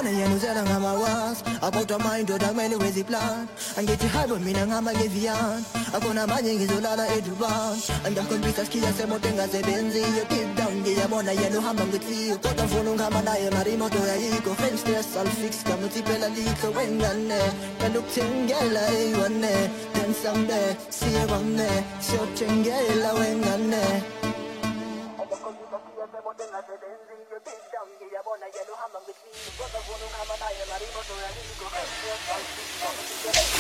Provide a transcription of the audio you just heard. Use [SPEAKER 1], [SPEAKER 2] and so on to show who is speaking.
[SPEAKER 1] money and who's selling my was. About a mind to the many ways he plan. And get you high with me and I'm a givian. I'm gonna manage his olala eduban. And I'm going to be a ski as a moting as a benzi. You keep down, the Yamona yellow hammer with you. Put a phone on Hamana, Marimoto, Yaiko, French test, I'll fix Camutipella Lico, when you're and look Tengela, one then someday, see a one there, so Tengela, when you're Yellow hammer with me, what a woman, Hamana, Marimoto, Yaiko,